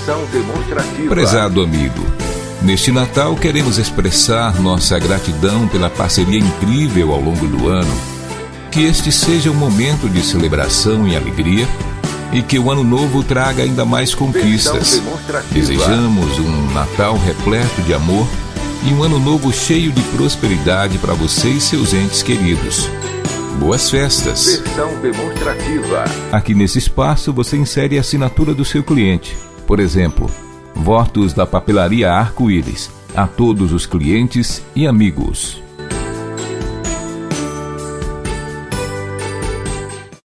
Versão demonstrativa. Prezado amigo, neste Natal queremos expressar nossa gratidão pela parceria incrível ao longo do ano. Que este seja um momento de celebração e alegria e que o ano novo traga ainda mais conquistas. Desejamos um Natal repleto de amor e um ano novo cheio de prosperidade para você e seus entes queridos. Boas festas. Versão demonstrativa. Aqui nesse espaço você insere a assinatura do seu cliente. Por exemplo, votos da papelaria Arco-Íris a todos os clientes e amigos.